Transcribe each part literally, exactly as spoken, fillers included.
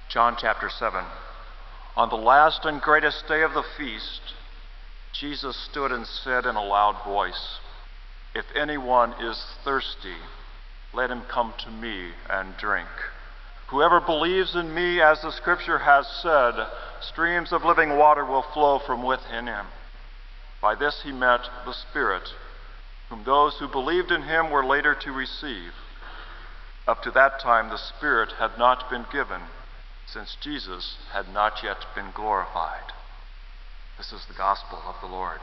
John chapter seven. On the last and greatest day of the feast, Jesus stood and said in a loud voice, "If anyone is thirsty, let him come to me and drink. Whoever believes in me, as the scripture has said, streams of living water will flow from within him." By this he meant the Spirit, whom those who believed in him were later to receive. Up to that time the Spirit had not been given, since Jesus had not yet been glorified. This is the gospel of the Lord.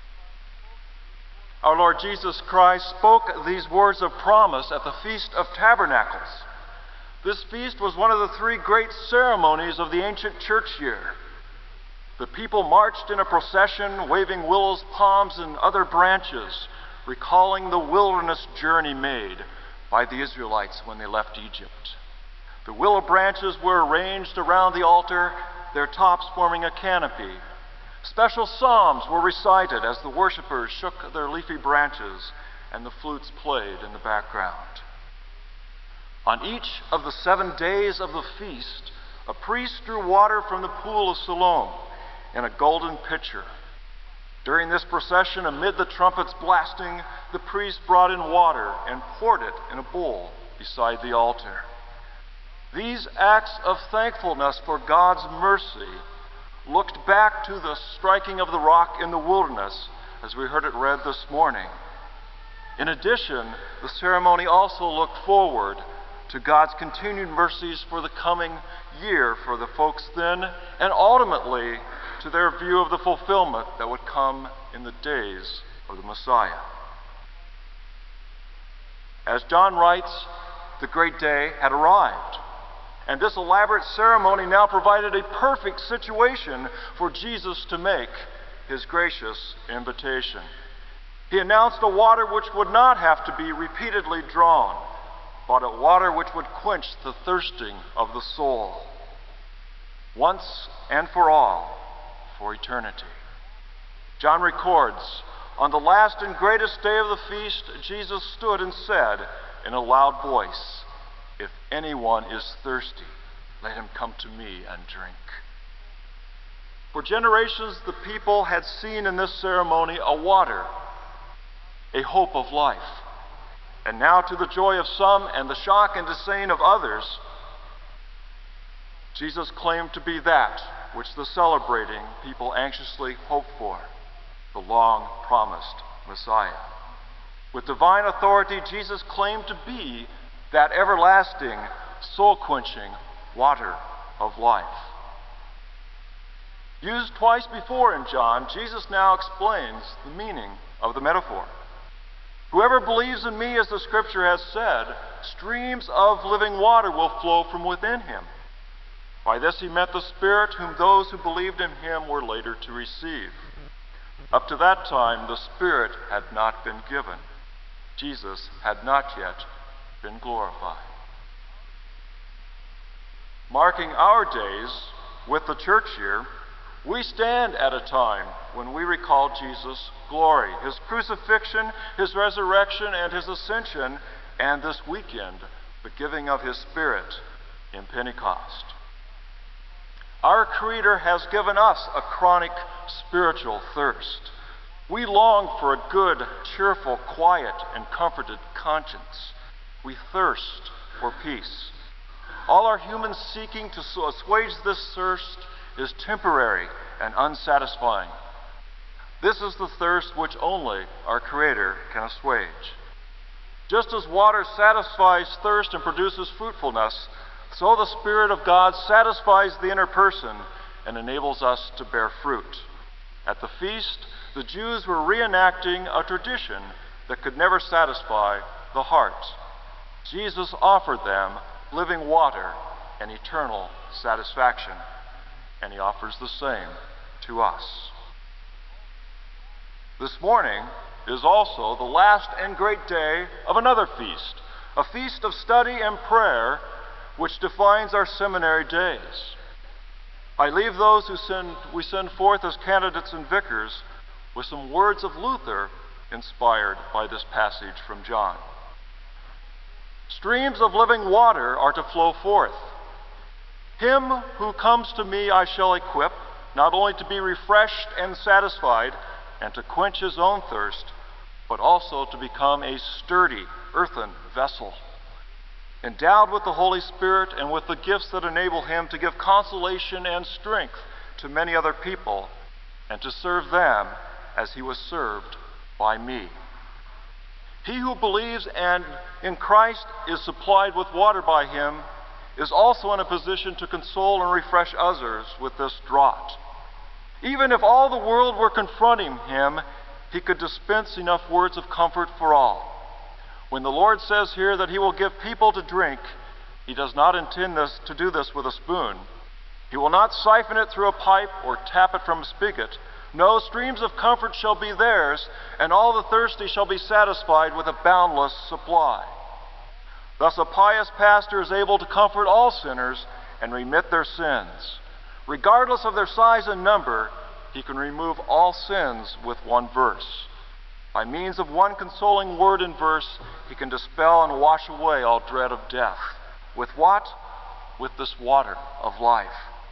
Our Lord Jesus Christ spoke these words of promise at the Feast of Tabernacles. This feast was one of the three great ceremonies of the ancient church year. The people marched in a procession, waving willows, palms, and other branches, recalling the wilderness journey made by the Israelites when they left Egypt. The willow branches were arranged around the altar, their tops forming a canopy. Special psalms were recited as the worshipers shook their leafy branches and the flutes played in the background. On each of the seven days of the feast, a priest drew water from the pool of Siloam in a golden pitcher. During this procession, amid the trumpets blasting, the priest brought in water and poured it in a bowl beside the altar. These acts of thankfulness for God's mercy looked back to the striking of the rock in the wilderness, as we heard it read this morning. In addition, the ceremony also looked forward to God's continued mercies for the coming year for the folks then, and ultimately to their view of the fulfillment that would come in the days of the Messiah. As John writes, the great day had arrived. And this elaborate ceremony now provided a perfect situation for Jesus to make his gracious invitation. He announced a water which would not have to be repeatedly drawn, but a water which would quench the thirsting of the soul, once and for all, for eternity. John records, on the last and greatest day of the feast, Jesus stood and said in a loud voice, "If anyone is thirsty, let him come to me and drink." For generations, the people had seen in this ceremony a water, a hope of life. And now, to the joy of some and the shock and disdain of others, Jesus claimed to be that which the celebrating people anxiously hoped for, the long-promised Messiah. With divine authority, Jesus claimed to be that everlasting, soul-quenching water of life. Used twice before in John, Jesus now explains the meaning of the metaphor. Whoever believes in me, as the scripture has said, streams of living water will flow from within him. By this he meant the Spirit, whom those who believed in him were later to receive. Up to that time, the Spirit had not been given. Jesus had not yet been glorified. Marking our days with the church year, we stand at a time when we recall Jesus' glory, his crucifixion, his resurrection, and his ascension, and this weekend, the giving of his Spirit in Pentecost. Our Creator has given us a chronic spiritual thirst. We long for a good, cheerful, quiet, and comforted conscience. We thirst for peace. All our human seeking to assuage this thirst is temporary and unsatisfying. This is the thirst which only our Creator can assuage. Just as water satisfies thirst and produces fruitfulness, so the Spirit of God satisfies the inner person and enables us to bear fruit. At the feast, the Jews were reenacting a tradition that could never satisfy the heart. Jesus offered them living water and eternal satisfaction, and he offers the same to us. This morning is also the last and great day of another feast, a feast of study and prayer which defines our seminary days. I leave those who send, we send forth as candidates and vicars with some words of Luther inspired by this passage from John. Streams of living water are to flow forth. Him who comes to me I shall equip, not only to be refreshed and satisfied, and to quench his own thirst, but also to become a sturdy earthen vessel, endowed with the Holy Spirit and with the gifts that enable him to give consolation and strength to many other people, and to serve them as he was served by me. He who believes and in Christ is supplied with water by him is also in a position to console and refresh others with this draught. Even if all the world were confronting him, he could dispense enough words of comfort for all. When the Lord says here that he will give people to drink, he does not intend this to do this with a spoon. He will not siphon it through a pipe or tap it from a spigot. No, streams of comfort shall be theirs, and all the thirsty shall be satisfied with a boundless supply. Thus a pious pastor is able to comfort all sinners and remit their sins. Regardless of their size and number, he can remove all sins with one verse. By means of one consoling word and verse, he can dispel and wash away all dread of death. With what? With this water of life.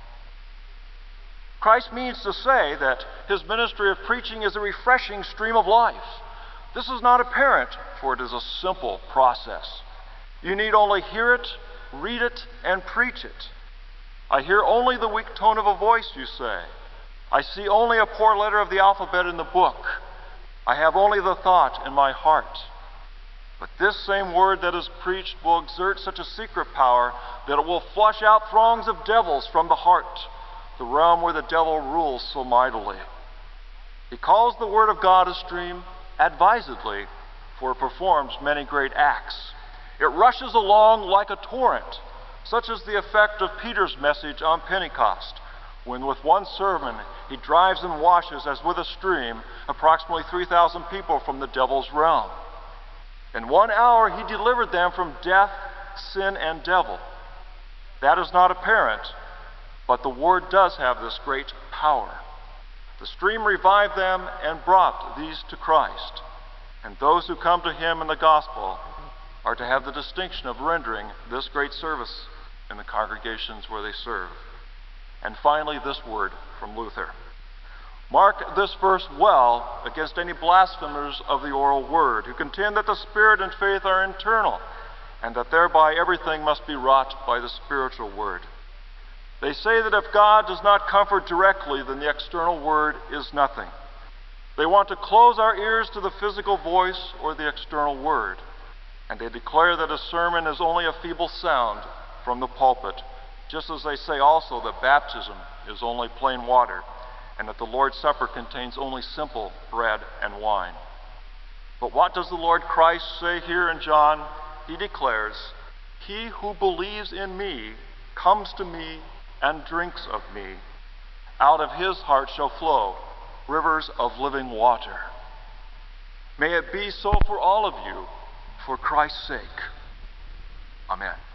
Christ means to say that his ministry of preaching is a refreshing stream of life. This is not apparent, for it is a simple process. You need only hear it, read it, and preach it. I hear only the weak tone of a voice, you say. I see only a poor letter of the alphabet in the book. I have only the thought in my heart. But this same word that is preached will exert such a secret power that it will flush out throngs of devils from the heart, the realm where the devil rules so mightily. He calls the word of God a stream advisedly, for it performs many great acts. It rushes along like a torrent. Such is the effect of Peter's message on Pentecost, when with one sermon he drives and washes as with a stream approximately three thousand people from the devil's realm. In one hour he delivered them from death, sin, and devil. That is not apparent, but the word does have this great power. The stream revived them and brought these to Christ, and those who come to him in the gospel are to have the distinction of rendering this great service in the congregations where they serve. And finally, this word from Luther. Mark this verse well against any blasphemers of the oral word, who contend that the Spirit and faith are internal, and that thereby everything must be wrought by the spiritual word. They say that if God does not comfort directly, then the external word is nothing. They want to close our ears to the physical voice or the external word, and they declare that a sermon is only a feeble sound from the pulpit, just as they say also that baptism is only plain water, and that the Lord's Supper contains only simple bread and wine. But what does the Lord Christ say here in John? He declares, "He who believes in me comes to me and drinks of me. Out of his heart shall flow rivers of living water." May it be so for all of you, for Christ's sake. Amen.